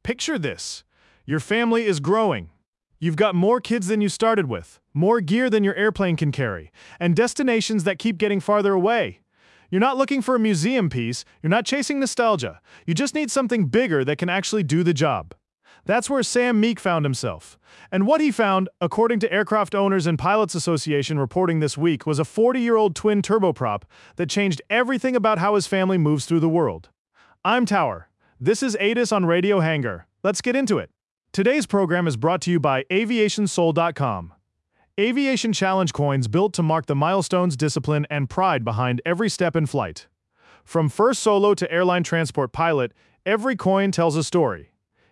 Picture this. Your family is growing. You've got more kids than you started with, more gear than your airplane can carry, and destinations that keep getting farther away. You're not looking for a museum piece, you're not chasing nostalgia. You just need something bigger that can actually do the job. That's where Sam Meek found himself. And what he found, according to Aircraft Owners and Pilots Association reporting this week, was a 40-year-old twin turboprop that changed everything about how his family moves through the world. I'm Tower. This is ATIS on Radio Hangar. Let's get into it. Today's program is brought to you by AviationSoul.com. Aviation challenge coins built to mark the milestones, discipline, and pride behind every step in flight. From first solo to airline transport pilot, every coin tells a story.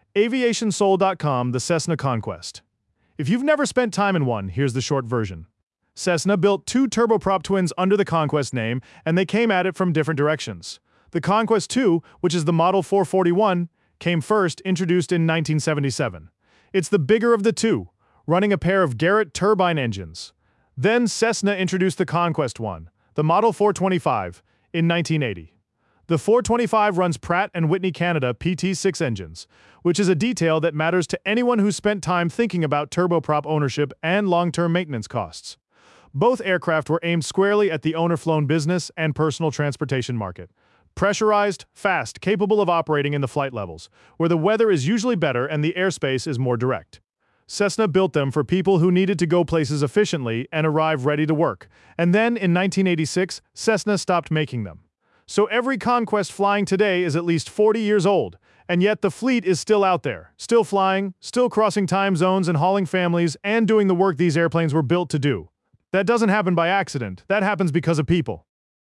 AviationSoul.com, the Cessna Conquest. If you've never spent time in one, here's the short version. Cessna built two turboprop twins under the Conquest name, and they came at it from different directions. The Conquest II, which is the Model 441, came first, introduced in 1977. It's the bigger of the two, running a pair of Garrett turbine engines. Then Cessna introduced the Conquest I, the Model 425, in 1980. The 425 runs Pratt & Whitney Canada PT6 engines, which is a detail that matters to anyone who's spent time thinking about turboprop ownership and long-term maintenance costs. Both aircraft were aimed squarely at the owner-flown business and personal transportation market. Pressurized, fast, capable of operating in the flight levels, where the weather is usually better and the airspace is more direct. Cessna built them for people who needed to go places efficiently and arrive ready to work. And then, in 1986, Cessna stopped making them. So every Conquest flying today is at least 40 years old, and yet the fleet is still out there, still flying, still crossing time zones and hauling families, and doing the work these airplanes were built to do. That doesn't happen by accident, that happens because of people.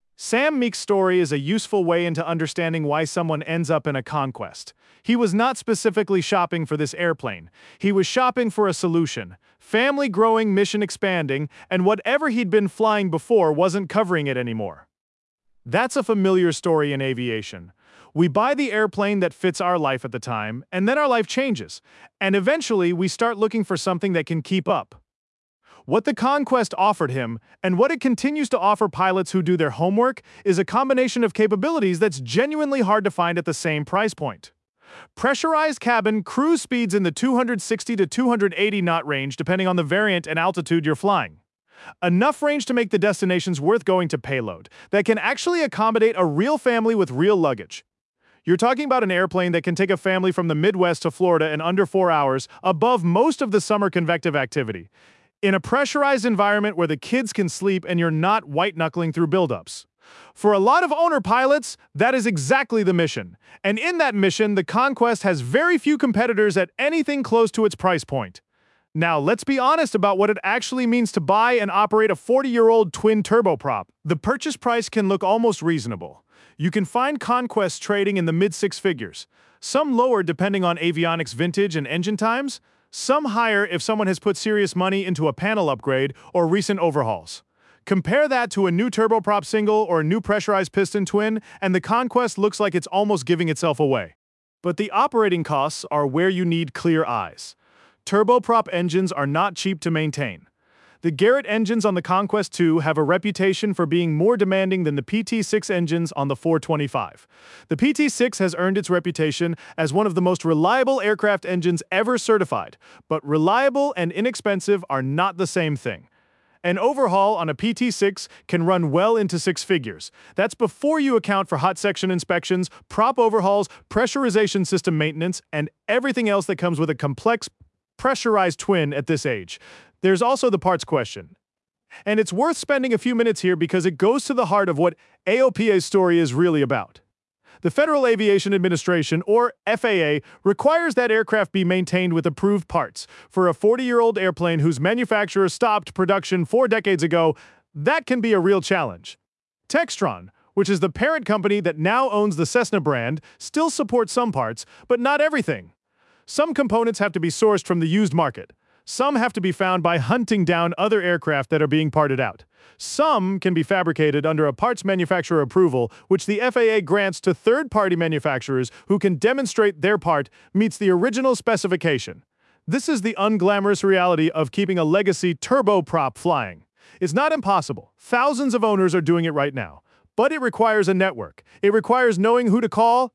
Sam Meek's story is a useful way into understanding why someone ends up in a Conquest. He was not specifically shopping for this airplane. He was shopping for a solution. Family growing, mission expanding, and whatever he'd been flying before wasn't covering it anymore. That's a familiar story in aviation. We buy the airplane that fits our life at the time, and then our life changes. And eventually, we start looking for something that can keep up. What the Conquest offered him, and what it continues to offer pilots who do their homework, is a combination of capabilities that's genuinely hard to find at the same price point. Pressurized cabin, cruise speeds in the 260 to 280 knot range depending on the variant and altitude you're flying. Enough range to make the destinations worth going to payload, that can actually accommodate a real family with real luggage. You're talking about an airplane that can take a family from the Midwest to Florida in under 4 hours, above most of the summer convective activity, in a pressurized environment where the kids can sleep and you're not white-knuckling through buildups. For a lot of owner pilots, that is exactly the mission. And in that mission, the Conquest has very few competitors at anything close to its price point. Now, let's be honest about what it actually means to buy and operate a 40-year-old twin turboprop. The purchase price can look almost reasonable. You can find Conquests trading in the mid-six figures, some lower depending on avionics vintage and engine times, some higher if someone has put serious money into a panel upgrade or recent overhauls. Compare that to a new turboprop single or a new pressurized piston twin, and the Conquest looks like it's almost giving itself away. But the operating costs are where you need clear eyes. Turboprop engines are not cheap to maintain. The Garrett engines on the Conquest II have a reputation for being more demanding than the PT6 engines on the 425. The PT6 has earned its reputation as one of the most reliable aircraft engines ever certified, but reliable and inexpensive are not the same thing. An overhaul on a PT6 can run well into six figures. That's before you account for hot section inspections, prop overhauls, pressurization system maintenance, and everything else that comes with a complex pressurized twin at this age. There's also the parts question. And it's worth spending a few minutes here because it goes to the heart of what AOPA's story is really about. The Federal Aviation Administration, or FAA, requires that aircraft be maintained with approved parts. For a 40-year-old airplane whose manufacturer stopped production 4 decades ago, that can be a real challenge. Textron, which is the parent company that now owns the Cessna brand, still supports some parts, but not everything. Some components have to be sourced from the used market. Some have to be found by hunting down other aircraft that are being parted out. Some can be fabricated under a parts manufacturer approval, which the FAA grants to third-party manufacturers who can demonstrate their part meets the original specification. This is the unglamorous reality of keeping a legacy turboprop flying. It's not impossible. Thousands of owners are doing it right now. But it requires a network. It requires knowing who to call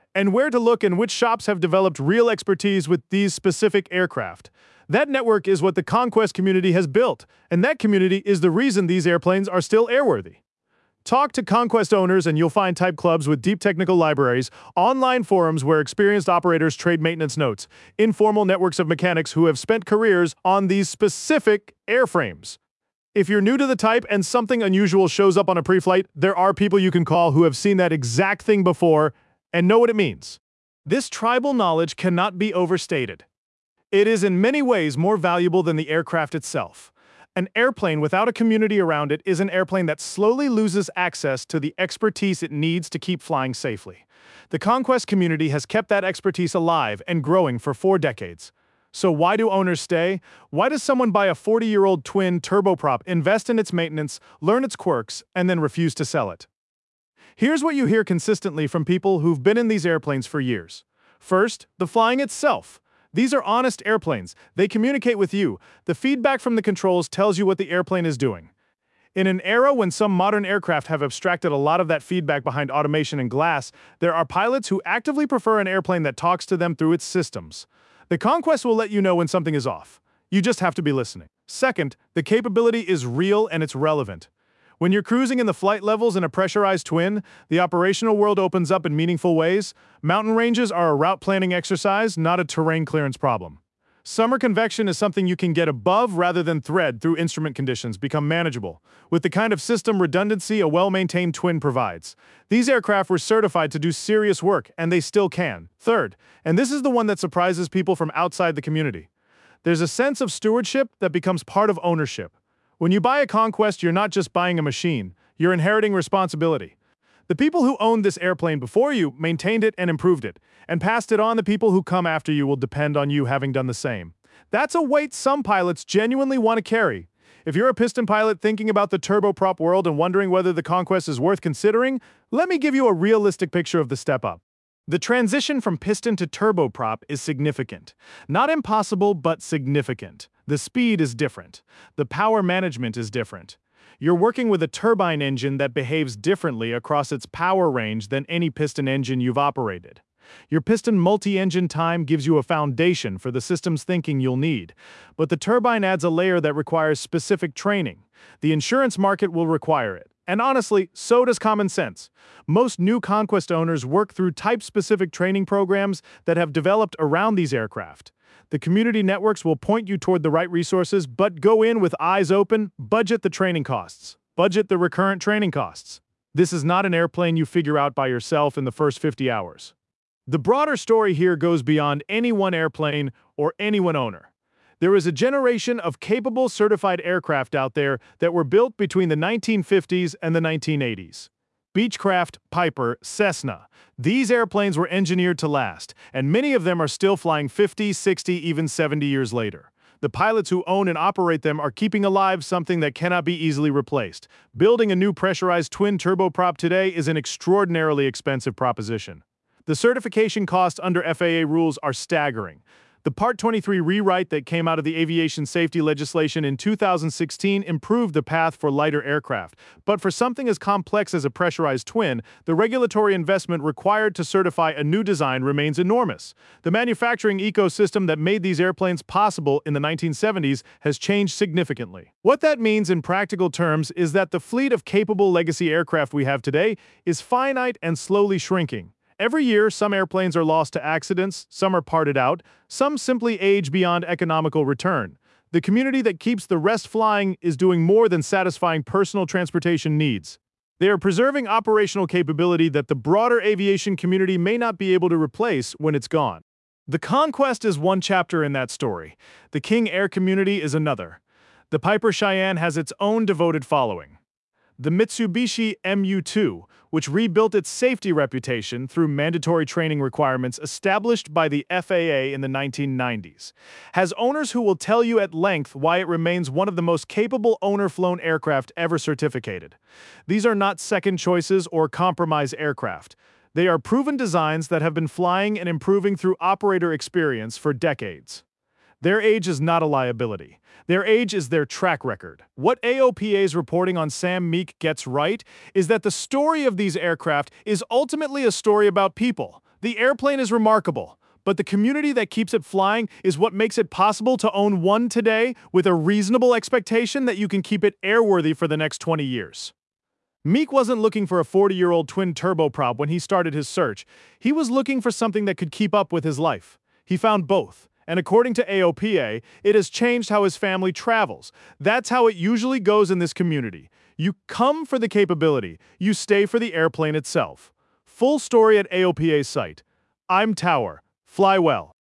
and where to look and which shops have developed real expertise with these specific aircraft. That network is what the Conquest community has built, and that community is the reason these airplanes are still airworthy. Talk to Conquest owners and you'll find type clubs with deep technical libraries, online forums where experienced operators trade maintenance notes, informal networks of mechanics who have spent careers on these specific airframes. If you're new to the type and something unusual shows up on a pre-flight, there are people you can call who have seen that exact thing before and know what it means. This tribal knowledge cannot be overstated. It is in many ways more valuable than the aircraft itself. An airplane without a community around it is an airplane that slowly loses access to the expertise it needs to keep flying safely. The Conquest community has kept that expertise alive and growing for 4 decades. So why do owners stay? Why does someone buy a 40-year-old twin turboprop, invest in its maintenance, learn its quirks, and then refuse to sell it? Here's what you hear consistently from people who've been in these airplanes for years. First, the flying itself. These are honest airplanes. They communicate with you. The feedback from the controls tells you what the airplane is doing. In an era when some modern aircraft have abstracted a lot of that feedback behind automation and glass, there are pilots who actively prefer an airplane that talks to them through its systems. The Conquest will let you know when something is off. You just have to be listening. Second, the capability is real and it's relevant. When you're cruising in the flight levels in a pressurized twin, the operational world opens up in meaningful ways. Mountain ranges are a route planning exercise, not a terrain clearance problem. Summer convection is something you can get above rather than thread through instrument conditions become manageable, with the kind of system redundancy a well-maintained twin provides. These aircraft were certified to do serious work, and they still can. Third, and this is the one that surprises people from outside the community, there's a sense of stewardship that becomes part of ownership. When you buy a Conquest, you're not just buying a machine, you're inheriting responsibility. The people who owned this airplane before you maintained it and improved it, and passed it on. The people who come after you will depend on you having done the same. That's a weight some pilots genuinely want to carry. If you're a piston pilot thinking about the turboprop world and wondering whether the Conquest is worth considering, let me give you a realistic picture of the step up. The transition from piston to turboprop is significant. Not impossible, but significant. The speed is different. The power management is different. You're working with a turbine engine that behaves differently across its power range than any piston engine you've operated. Your piston multi-engine time gives you a foundation for the system's thinking you'll need, but the turbine adds a layer that requires specific training. The insurance market will require it. And honestly, so does common sense. Most new Conquest owners work through type-specific training programs that have developed around these aircraft. The community networks will point you toward the right resources, but go in with eyes open, budget the training costs. Budget the recurrent training costs. This is not an airplane you figure out by yourself in the first 50 hours. The broader story here goes beyond any one airplane or any one owner. There is a generation of capable certified aircraft out there that were built between the 1950s and the 1980s. Beechcraft, Piper, Cessna. These airplanes were engineered to last, and many of them are still flying 50, 60, even 70 years later. The pilots who own and operate them are keeping alive something that cannot be easily replaced. Building a new pressurized twin turboprop today is an extraordinarily expensive proposition. The certification costs under FAA rules are staggering. The Part 23 rewrite that came out of the aviation safety legislation in 2016 improved the path for lighter aircraft. But for something as complex as a pressurized twin, the regulatory investment required to certify a new design remains enormous. The manufacturing ecosystem that made these airplanes possible in the 1970s has changed significantly. What that means in practical terms is that the fleet of capable legacy aircraft we have today is finite and slowly shrinking. Every year, some airplanes are lost to accidents, some are parted out, some simply age beyond economical return. The community that keeps the rest flying is doing more than satisfying personal transportation needs. They are preserving operational capability that the broader aviation community may not be able to replace when it's gone. The Conquest is one chapter in that story. The King Air community is another. The Piper Cheyenne has its own devoted following. The Mitsubishi MU-2, which rebuilt its safety reputation through mandatory training requirements established by the FAA in the 1990s, has owners who will tell you at length why it remains one of the most capable owner-flown aircraft ever certificated. These are not second choices or compromise aircraft. They are proven designs that have been flying and improving through operator experience for decades. Their age is not a liability. Their age is their track record. What AOPA's reporting on Sam Meek gets right is that the story of these aircraft is ultimately a story about people. The airplane is remarkable, but the community that keeps it flying is what makes it possible to own one today with a reasonable expectation that you can keep it airworthy for the next 20 years. Meek wasn't looking for a 40-year-old twin turboprop when he started his search. He was looking for something that could keep up with his life. He found both, and according to AOPA, it has changed how his family travels. That's how it usually goes in this community. You come for the capability, you stay for the airplane itself. Full story at AOPA's site. I'm Tower. Fly well.